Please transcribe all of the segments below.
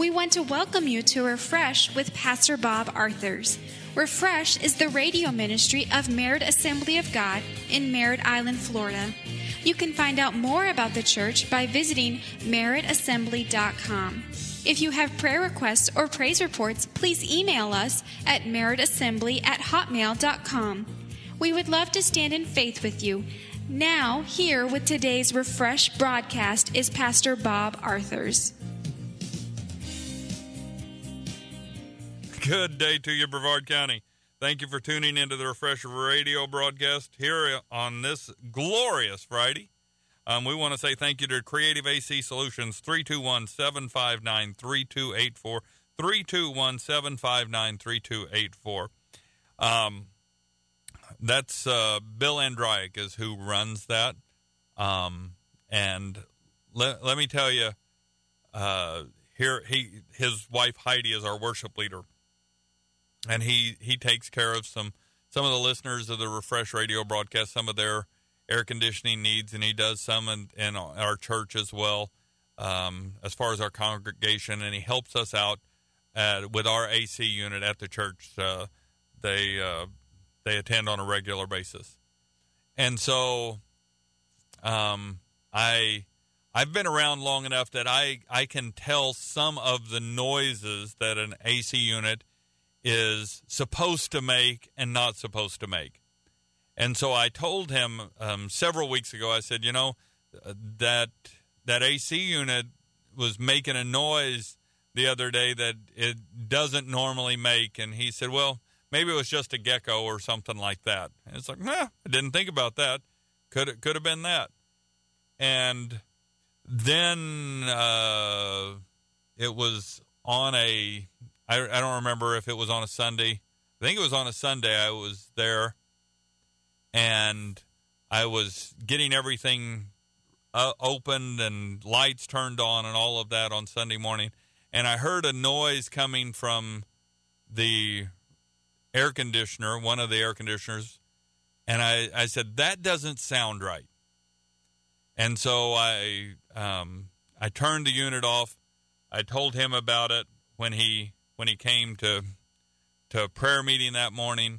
We want to welcome you to Refresh with Pastor Bob Arthurs. Refresh is the radio ministry of Merritt Assembly of God in Merritt Island, Florida. You can find out more about the church by visiting merrittassembly.com. If you have prayer requests or praise reports, please email us at merrittassembly@hotmail.com. We would love to stand in faith with you. Now, here with today's Refresh broadcast is Pastor Bob Arthurs. Good day to you, Brevard County. Thank you for tuning into the Refresh radio broadcast here on this glorious Friday. We want to say thank you to Creative AC Solutions, 321-759-3284, 321-759-3284. That's Bill Andreyek is who runs that. And let me tell you, his wife Heidi is our worship leader. And he takes care of some of the listeners of the Refresh radio broadcast, some of their air conditioning needs, and he does some in our church as well, as far as our congregation, and he helps us out with our AC unit at the church. They attend on a regular basis. And so I've been around long enough that I can tell some of the noises that an AC unit is supposed to make and not supposed to make. And so I told him several weeks ago, I said, that AC unit was making a noise the other day that it doesn't normally make. And he said, well, maybe it was just a gecko or something like that. And it's like, I didn't think about that. Could have been that. And then it was on I don't remember if it was on a Sunday. I think it was on a Sunday. I was there. And I was getting everything opened and lights turned on and all of that on Sunday morning. And I heard a noise coming from the air conditioner, one of the air conditioners. And I said, that doesn't sound right. And so I turned the unit off. I told him about it when he came to a prayer meeting that morning.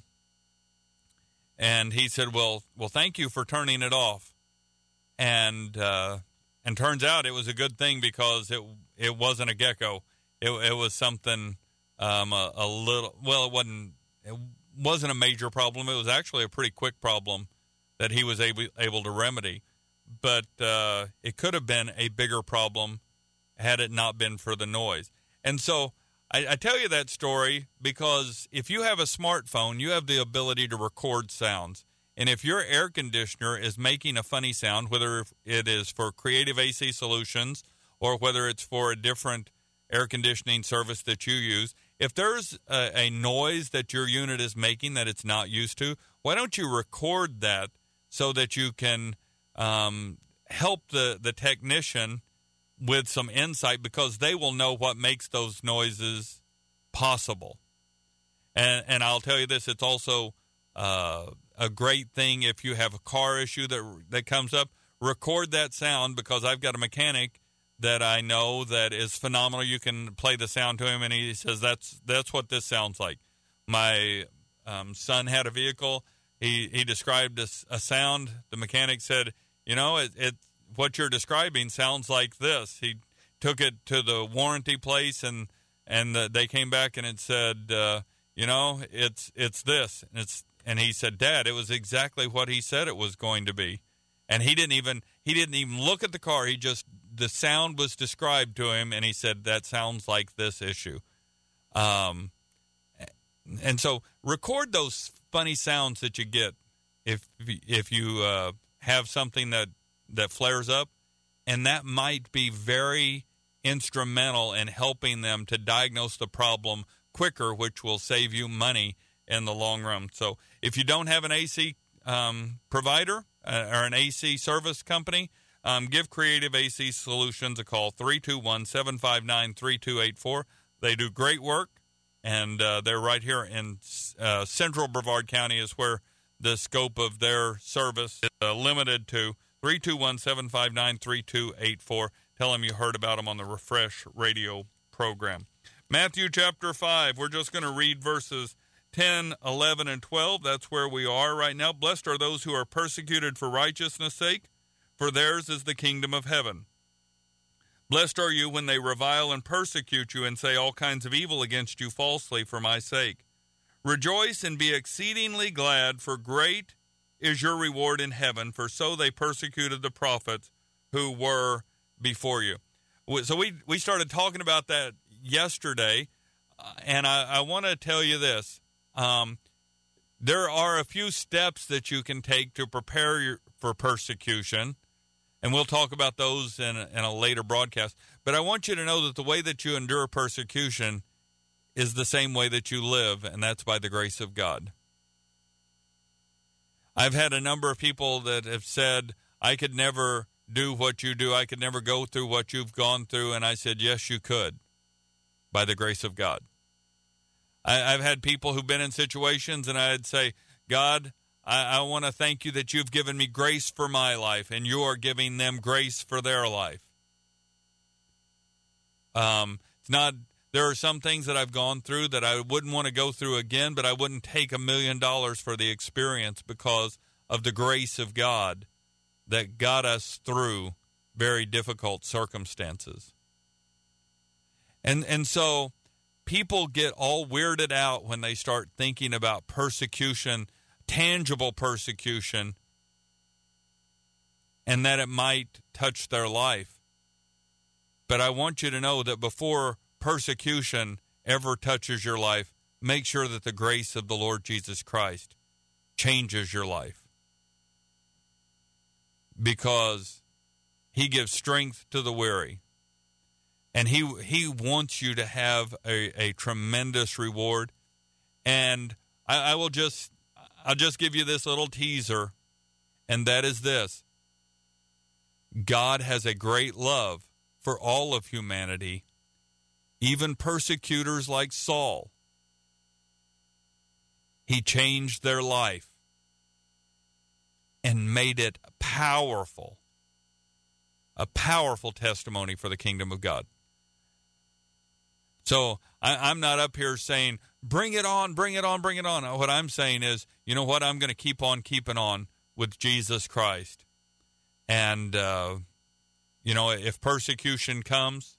And he said, well, thank you for turning it off. And turns out it was a good thing because it wasn't a gecko. It was something a little, well, it wasn't a major problem. It was actually a pretty quick problem that he was able to remedy. But it could have been a bigger problem had it not been for the noise. And so I tell you that story because if you have a smartphone, you have the ability to record sounds. And if your air conditioner is making a funny sound, whether it is for Creative AC Solutions or whether it's for a different air conditioning service that you use, if there's a noise that your unit is making that it's not used to, why don't you record that so that you can help the technician with some insight, because they will know what makes those noises possible. And I'll tell you this, it's also a great thing if you have a car issue that comes up, record that sound, because I've got a mechanic that I know that is phenomenal. You can play the sound to him, and he says, that's what this sounds like. My son had a vehicle. He described a sound. The mechanic said, what you're describing sounds like this. He took it to the warranty place, and they came back and it said, it's this. And he said, Dad, it was exactly what he said it was going to be. And he didn't even look at the car. The sound was described to him, and he said, that sounds like this issue. And so record those funny sounds that you get if you have something that flares up, and that might be very instrumental in helping them to diagnose the problem quicker, which will save you money in the long run. So if you don't have an AC provider or an AC service company, give Creative AC Solutions a call, 321-759-3284. They do great work, and they're right here in central Brevard County is where the scope of their service is limited to. 321-759-3284. Tell them you heard about them on the Refresh radio program. Matthew chapter 5, we're just going to read verses 10, 11, and 12. That's where we are right now. Blessed are those who are persecuted for righteousness' sake, for theirs is the kingdom of heaven. Blessed are you when they revile and persecute you and say all kinds of evil against you falsely for my sake. Rejoice and be exceedingly glad, for great is your reward in heaven, for so they persecuted the prophets who were before you. So we started talking about that yesterday, and I want to tell you this. There are a few steps that you can take to prepare for persecution, and we'll talk about those in a later broadcast. But I want you to know that the way that you endure persecution is the same way that you live, and that's by the grace of God. I've had a number of people that have said, I could never do what you do. I could never go through what you've gone through. And I said, yes, you could, by the grace of God. I've had people who've been in situations, and I'd say, God, I want to thank you that you've given me grace for my life, and you are giving them grace for their life. It's not. There are some things that I've gone through that I wouldn't want to go through again, but I wouldn't take $1 million for the experience because of the grace of God that got us through very difficult circumstances. And so people get all weirded out when they start thinking about persecution, tangible persecution, and that it might touch their life. But I want you to know that before persecution ever touches your life, make sure that the grace of the Lord Jesus Christ changes your life, because he gives strength to the weary, and he wants you to have a tremendous reward. And I'll just give you this little teaser, and that is this: God has a great love for all of humanity, even persecutors like Saul. He changed their life and made it powerful, a powerful testimony for the kingdom of God. So I'm not up here saying, bring it on, bring it on, bring it on. What I'm saying is, you know what? I'm going to keep on keeping on with Jesus Christ. And, if persecution comes,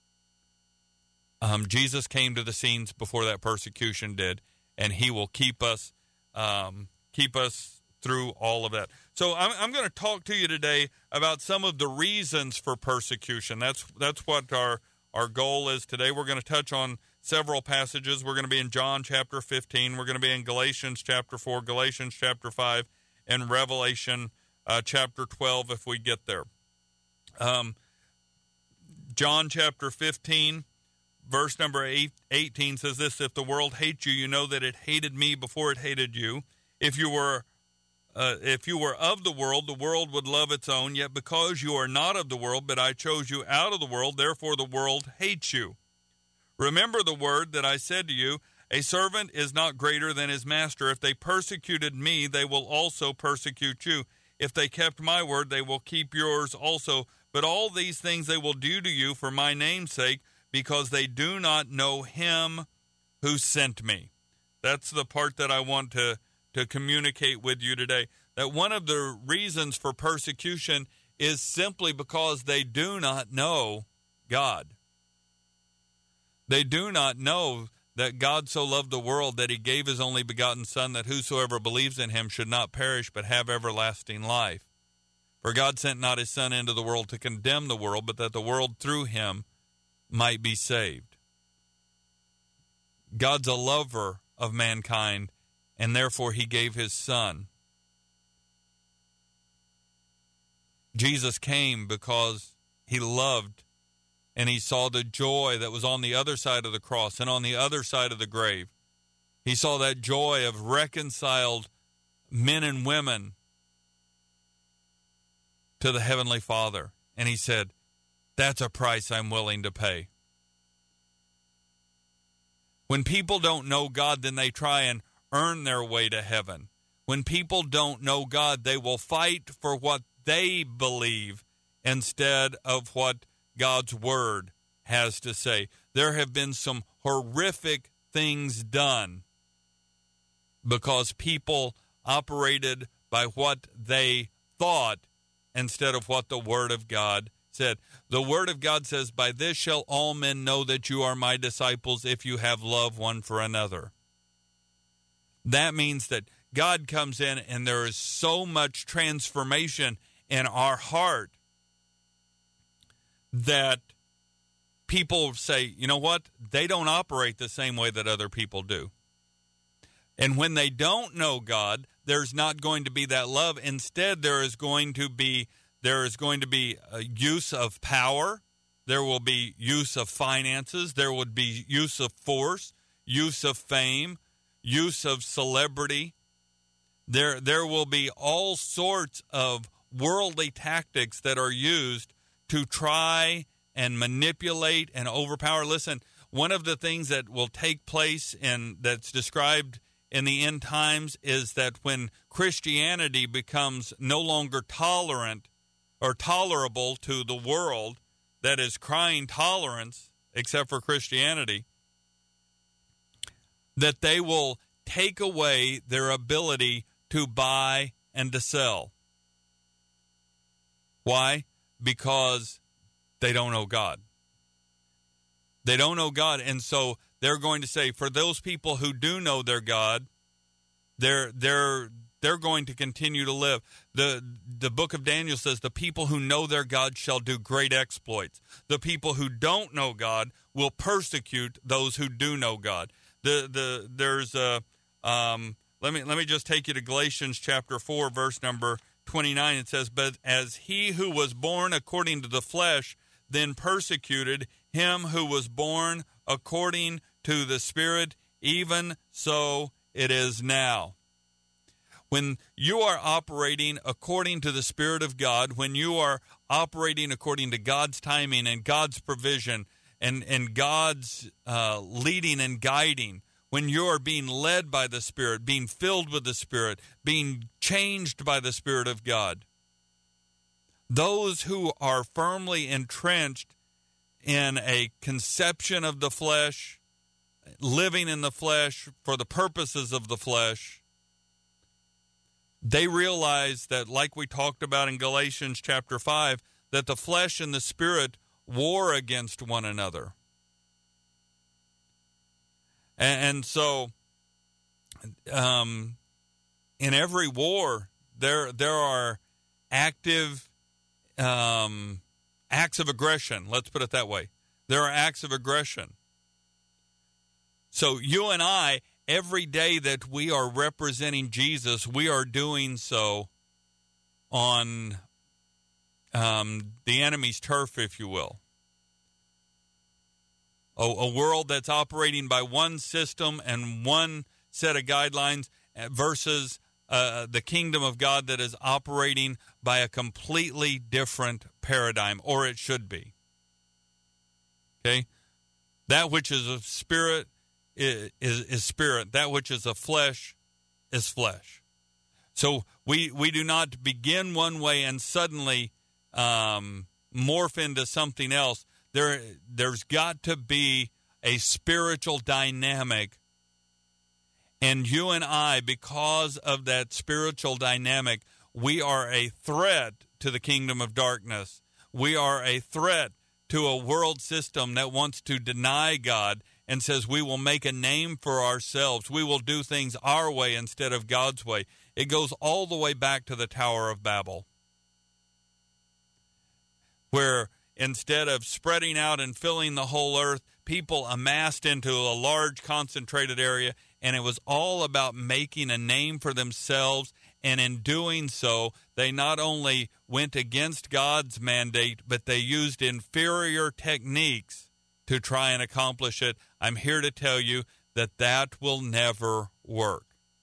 Jesus came to the scenes before that persecution did, and he will keep us through all of that. So I'm going to talk to you today about some of the reasons for persecution. That's what our goal is today. We're going to touch on several passages. We're going to be in John chapter 15. We're going to be in Galatians chapter 4, Galatians chapter 5, and Revelation chapter 12 if we get there. John chapter 15, verse number 18 says this: if the world hates you, you know that it hated me before it hated you. If you were of the world would love its own. Yet because you are not of the world, but I chose you out of the world, therefore the world hates you. Remember the word that I said to you, a servant is not greater than his master. If they persecuted me, they will also persecute you. If they kept my word, they will keep yours also. But all these things they will do to you for my name's sake, because they do not know him who sent me. That's the part that I want to communicate with you today. That one of the reasons for persecution is simply because they do not know God. They do not know that God so loved the world that he gave his only begotten Son, that whosoever believes in him should not perish but have everlasting life. For God sent not his Son into the world to condemn the world, but that the world through him might be saved. God's a lover of mankind, and therefore he gave his Son. Jesus came because he loved, and he saw the joy that was on the other side of the cross and on the other side of the grave. He saw that joy of reconciled men and women to the Heavenly Father. And he said, that's a price I'm willing to pay. When people don't know God, then they try and earn their way to heaven. When people don't know God, they will fight for what they believe instead of what God's word has to say. There have been some horrific things done because people operated by what they thought instead of what the Word of God said. The Word of God says, "By this shall all men know that you are my disciples, if you have love one for another." That means that God comes in and there is so much transformation in our heart that people say, you know what? They don't operate the same way that other people do. And when they don't know God, there's not going to be that love. Instead, there is going to be a use of power. There will be use of finances. There would be use of force, use of fame, use of celebrity. There will be all sorts of worldly tactics that are used to try and manipulate and overpower. Listen, one of the things that will take place that's described in the end times is that when Christianity becomes no longer tolerant or tolerable to the world that is crying tolerance, except for Christianity, that they will take away their ability to buy and to sell. Why? Because they don't know God. They don't know God, and so they're going to say, for those people who do know their God, they're going to continue to live. The book of Daniel says, the people who know their God shall do great exploits. The people who don't know God will persecute those who do know God. Let me just take you to Galatians chapter 4, verse number 29. It says, but as he who was born according to the flesh then persecuted him who was born according to the Spirit, even so it is now. When you are operating according to the Spirit of God, when you are operating according to God's timing and God's provision and God's leading and guiding, when you are being led by the Spirit, being filled with the Spirit, being changed by the Spirit of God, those who are firmly entrenched in a conception of the flesh, living in the flesh for the purposes of the flesh, they realize that, like we talked about in Galatians chapter 5, that the flesh and the Spirit war against one another. And so in every war, there are active acts of aggression. Let's put it that way. There are acts of aggression. So you and I, every day that we are representing Jesus, we are doing so on the enemy's turf, if you will. A world that's operating by one system and one set of guidelines versus the kingdom of God that is operating by a completely different paradigm, or it should be. Okay? That which is of spirit is spirit. That which is of flesh is flesh. So we do not begin one way and suddenly morph into something else. There's got to be a spiritual dynamic. And you and I, because of that spiritual dynamic, we are a threat to the kingdom of darkness. We are a threat to a world system that wants to deny God and says we will make a name for ourselves. We will do things our way instead of God's way. It goes all the way back to the Tower of Babel, where instead of spreading out and filling the whole earth, people amassed into a large concentrated area, and it was all about making a name for themselves. And in doing so, they not only went against God's mandate, but they used inferior techniques to try and accomplish it. I'm here to tell you that will never work.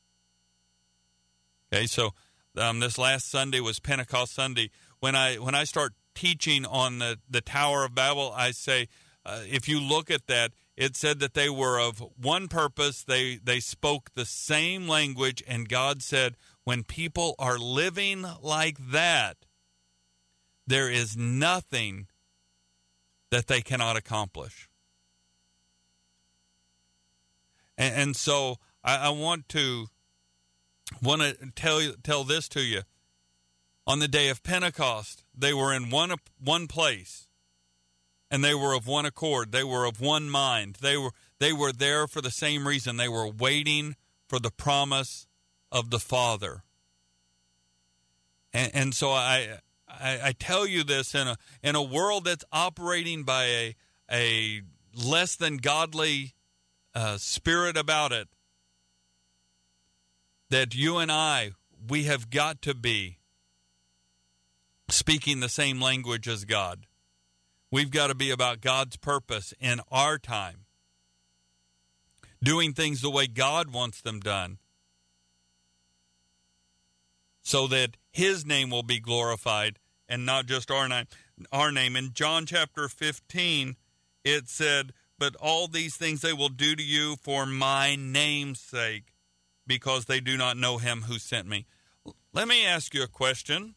Okay, so this last Sunday was Pentecost Sunday. When I start teaching on the Tower of Babel, I say, if you look at that, it said that they were of one purpose. They spoke the same language, and God said, when people are living like that, there is nothing that they cannot accomplish. And so I want to tell this to you. On the day of Pentecost, they were in one place, and they were of one accord. They were of one mind. They were there for the same reason. They were waiting for the promise of the Father. And so I tell you this in a world that's operating by a less than godly spirit about it, that you and we have got to be speaking the same language as God. We've got to be about God's purpose in our time, doing things the way God wants them done, so that His name will be glorified and not just our name. In John chapter 15, it said, "But all these things they will do to you for my name's sake, because they do not know Him who sent me." Let me ask you a question.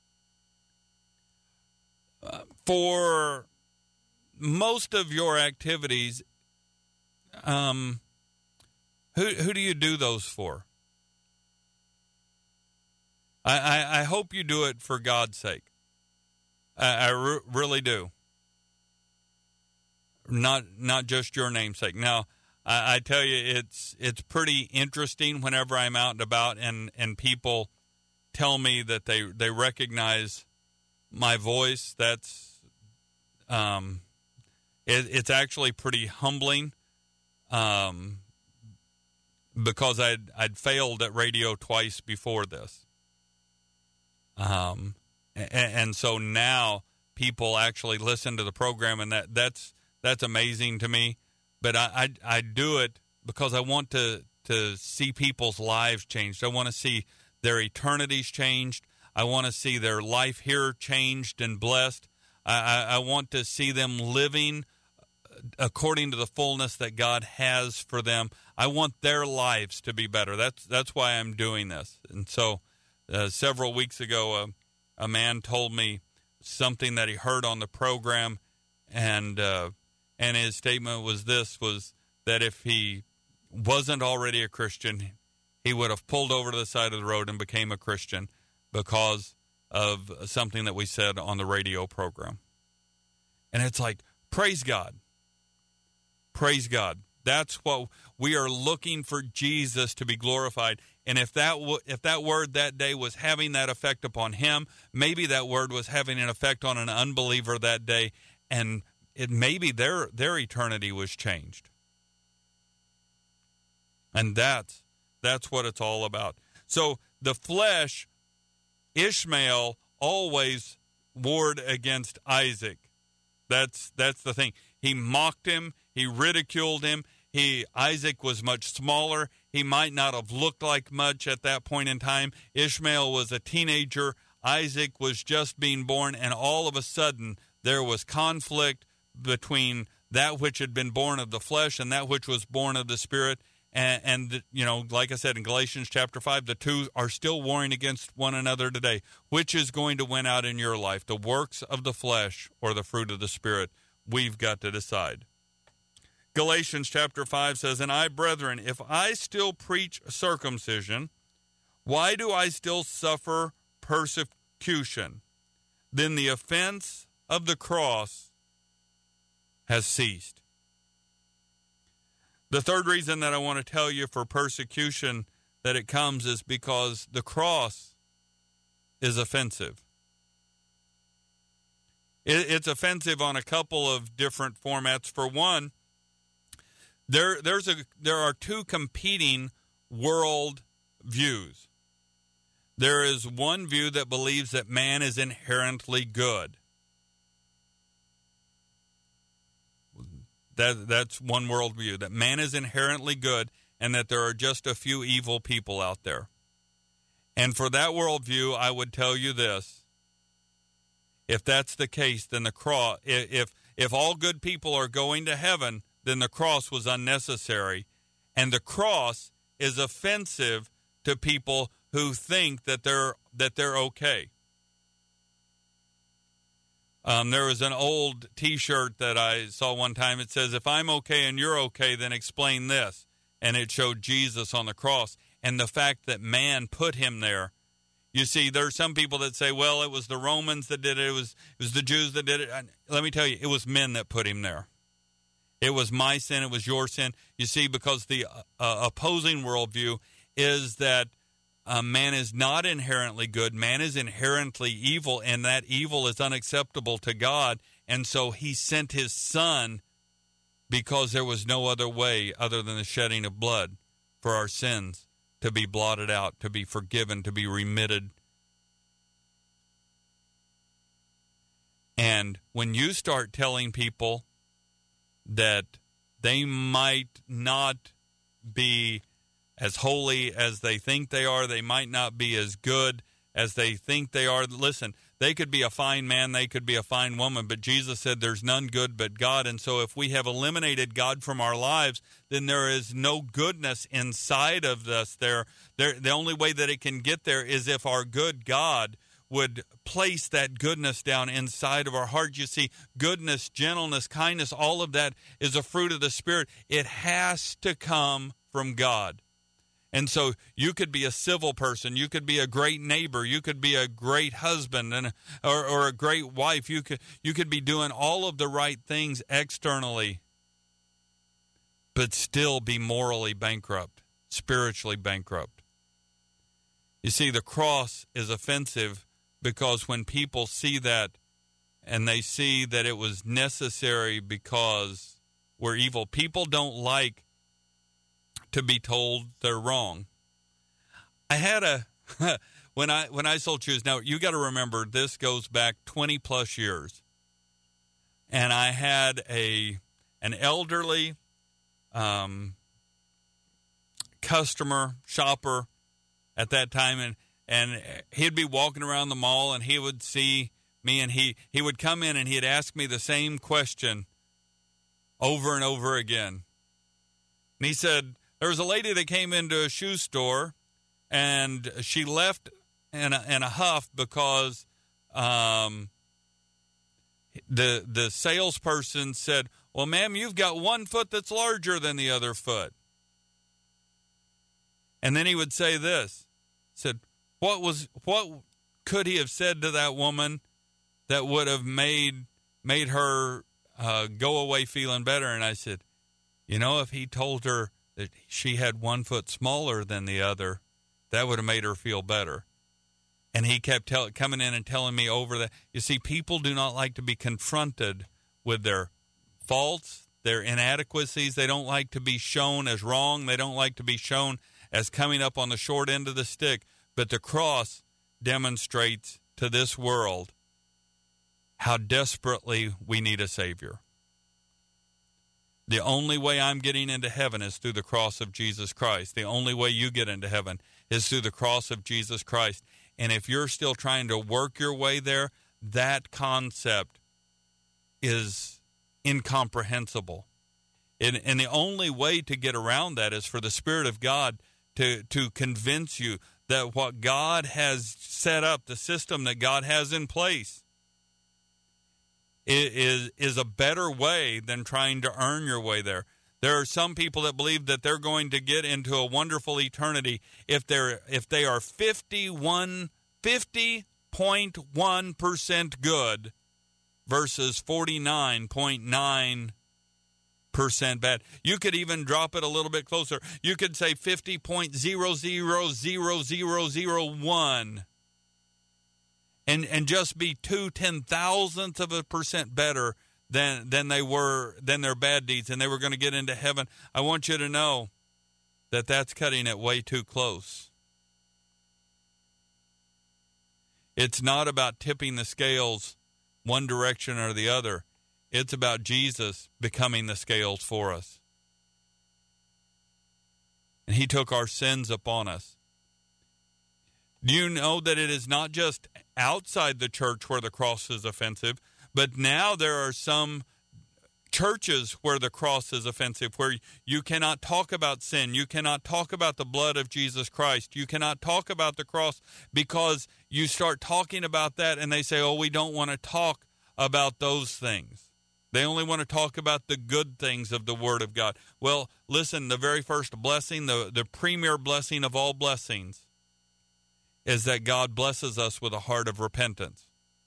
For most of your activities, who do you do those for? I hope you do it for God's sake. I really do. Not just your namesake. Now, I tell you, it's pretty interesting whenever I'm out and about and people tell me that they recognize my voice. That's it's actually pretty humbling, because I'd failed at radio twice before this, and so now people actually listen to the program, and that's amazing to me. But I do it because I want to see people's lives changed. I want to see their eternities changed. I want to see their life here changed and blessed. I want to see them living according to the fullness that God has for them. I want their lives to be better. That's why I'm doing this. And so several weeks ago, a man told me something that he heard on the program, and his statement was that if he wasn't already a Christian, he would have pulled over to the side of the road and became a Christian because of something that we said on the radio program. And it's like, praise God. Praise God. That's what we are looking for, Jesus to be glorified. And if that word that day was having that effect upon him, maybe that word was having an effect on an unbeliever that day, and maybe their eternity was changed. And that's what it's all about. So the flesh, Ishmael always warred against Isaac. That's the thing. He mocked him. He ridiculed him. Isaac was much smaller. He might not have looked like much at that point in time. Ishmael was a teenager. Isaac was just being born, and all of a sudden there was conflict between that which had been born of the flesh and that which was born of the Spirit. And like I said, in Galatians chapter 5, the two are still warring against one another today. Which is going to win out in your life, the works of the flesh or the fruit of the Spirit? We've got to decide. Galatians chapter 5 says, "And I, brethren, if I still preach circumcision, why do I still suffer persecution? Then the offense of the cross has ceased." The third reason that I want to tell you for persecution that it comes is because the cross is offensive. It's offensive on a couple of different formats. For one, there are two competing world views. There is one view that believes that man is inherently good. That's one worldview, that man is inherently good and that there are just a few evil people out there. And for that worldview, I would tell you this. If that's the case, then the cross, if all good people are going to heaven, then the cross was unnecessary. And the cross is offensive to people who think that they're okay. There was an old T-shirt that I saw one time. It says, "If I'm okay and you're okay, then explain this." And it showed Jesus on the cross and the fact that man put him there. You see, there are some people that say, well, it was the Romans that did it. It was the Jews that did it. Let me tell you, it was men that put him there. It was my sin. It was your sin. You see, because the opposing worldview is that man is not inherently good. Man is inherently evil, and that evil is unacceptable to God. And so he sent his son because there was no other way other than the shedding of blood for our sins to be blotted out, to be forgiven, to be remitted. And when you start telling people that they might not be as holy as they think they are, they might not be as good as they think they are. Listen, they could be a fine man, they could be a fine woman, but Jesus said there's none good but God. And so if we have eliminated God from our lives, then there is no goodness inside of us. The only way that it can get there is if our good God would place that goodness down inside of our heart. You see, goodness, gentleness, kindness, all of that is a fruit of the Spirit. It has to come from God. And so you could be a civil person, you could be a great neighbor, you could be a great husband or a great wife. You could be doing all of the right things externally, but still be morally bankrupt, spiritually bankrupt. You see, the cross is offensive because when people see that and they see that it was necessary because we're evil, people don't like to be told they're wrong. I had when I sold shoes. Now you got to remember this goes back 20 plus years, and I had an elderly customer shopper at that time, and he'd be walking around the mall and he would see me and he would come in and he'd ask me the same question over and over again. And he said, there was a lady that came into a shoe store, and she left in a huff because the salesperson said, well, ma'am, you've got one foot that's larger than the other foot. And then he would say this, said, what could he have said to that woman that would have made her go away feeling better? And I said, if he told her that she had 1 foot smaller than the other, that would have made her feel better. And he kept coming in and telling me over that. You see, people do not like to be confronted with their faults, their inadequacies. They don't like to be shown as wrong. They don't like to be shown as coming up on the short end of the stick. But the cross demonstrates to this world how desperately we need a Savior. The only way I'm getting into heaven is through the cross of Jesus Christ. The only way you get into heaven is through the cross of Jesus Christ. And if you're still trying to work your way there, that concept is incomprehensible. And the only way to get around that is for the Spirit of God to convince you that what God has set up, the system that God has in place, is a better way than trying to earn your way there. There are some people that believe that they're going to get into a wonderful eternity if they are 50.1% good versus 49.9% bad. You could even drop it a little bit closer. You could say 50.000001. And just be 0.2% better than their bad deeds, and they were going to get into heaven. I want you to know that that's cutting it way too close. It's not about tipping the scales one direction or the other. It's about Jesus becoming the scales for us. And he took our sins upon us. Do you know that it is not just outside the church where the cross is offensive, but now there are some churches where the cross is offensive, where you cannot talk about sin. You cannot talk about the blood of Jesus Christ. You cannot talk about the cross because you start talking about that and they say, oh, we don't want to talk about those things. They only want to talk about the good things of the Word of God. Well, listen, the very first blessing, the premier blessing of all blessings, is that God blesses us with a heart of repentance.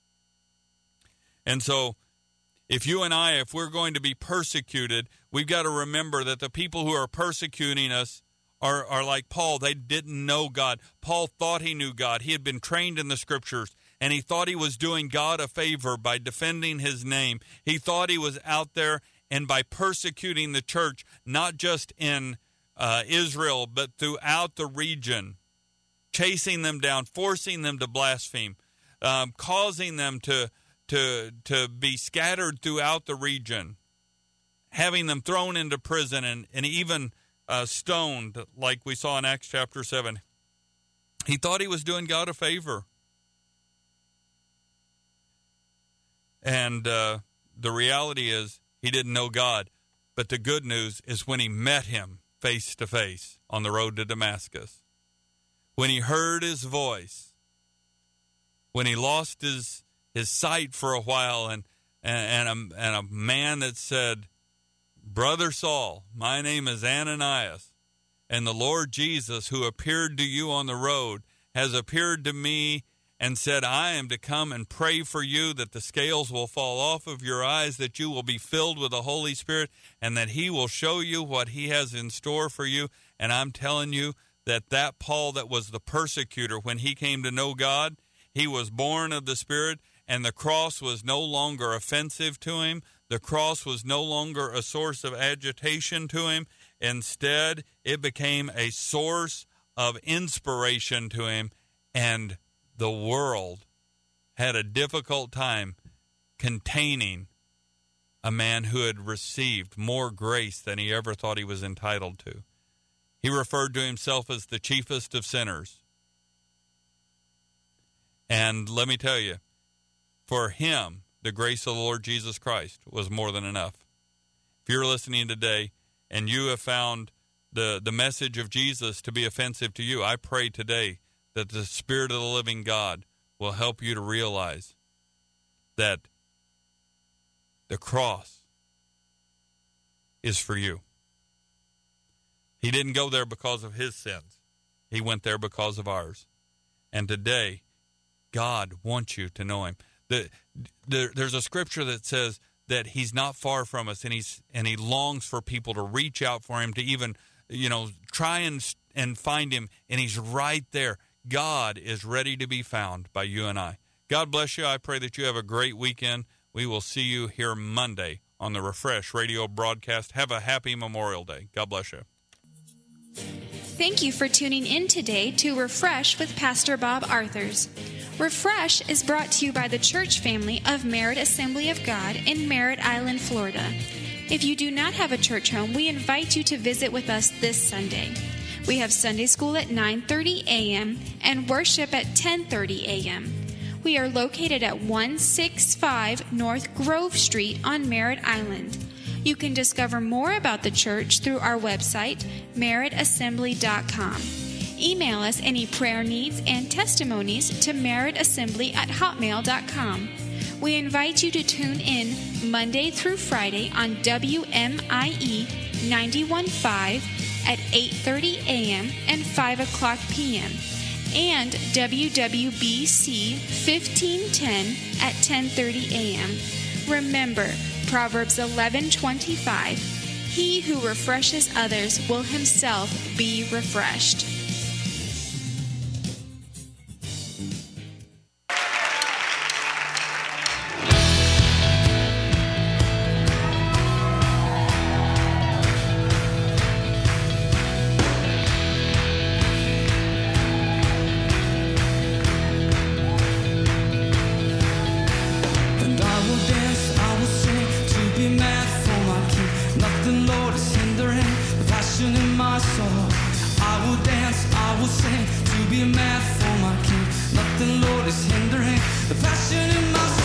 And so, if you and I, if we're going to be persecuted, we've got to remember that the people who are persecuting us are like Paul. They didn't know God. Paul thought he knew God. He had been trained in the Scriptures, and he thought he was doing God a favor by defending his name. He thought he was out there, and by persecuting the church, not just in Israel, but throughout the region, chasing them down, forcing them to blaspheme, causing them to be scattered throughout the region, having them thrown into prison and even stoned, like we saw in Acts chapter 7. He thought he was doing God a favor. And the reality is he didn't know God. But the good news is when he met him face to face on the road to Damascus, when he heard his voice, when he lost his sight for a while, and a man that said, "Brother Saul, my name is Ananias, and the Lord Jesus, who appeared to you on the road, has appeared to me and said, I am to come and pray for you that the scales will fall off of your eyes, that you will be filled with the Holy Spirit, and that he will show you what he has in store for you." And I'm telling you that Paul that was the persecutor, when he came to know God, he was born of the Spirit, and the cross was no longer offensive to him. The cross was no longer a source of agitation to him. Instead, it became a source of inspiration to him, and the world had a difficult time containing a man who had received more grace than he ever thought he was entitled to. He referred to himself as the chiefest of sinners. And let me tell you, for him, the grace of the Lord Jesus Christ was more than enough. If you're listening today and you have found the message of Jesus to be offensive to you, I pray today that the Spirit of the living God will help you to realize that the cross is for you. He didn't go there because of his sins. He went there because of ours. And today, God wants you to know him. There's a scripture that says that he's not far from us, and he longs for people to reach out for him, to even, try and find him, and he's right there. God is ready to be found by you and I. God bless you. I pray that you have a great weekend. We will see you here Monday on the Refresh radio broadcast. Have a happy Memorial Day. God bless you. Thank you for tuning in today to Refresh with Pastor Bob Arthurs. Refresh is brought to you by the church family of Merritt Assembly of God in Merritt Island, Florida. If you do not have a church home, we invite you to visit with us this Sunday. We have Sunday school at 9:30 a.m. and worship at 10:30 a.m. We are located at 165 North Grove Street on Merritt Island. You can discover more about the church through our website, merrittassembly.com. Email us any prayer needs and testimonies to merrittassembly@hotmail.com. We invite you to tune in Monday through Friday on WMIE 91.5 at 8:30 a.m. and 5 o'clock p.m. and WWBC 1510 at 10:30 a.m. Remember, Proverbs 11:25, he who refreshes others will himself be refreshed. Sing to be a man for my king. Nothing, Lord, is hindering the passion in my soul.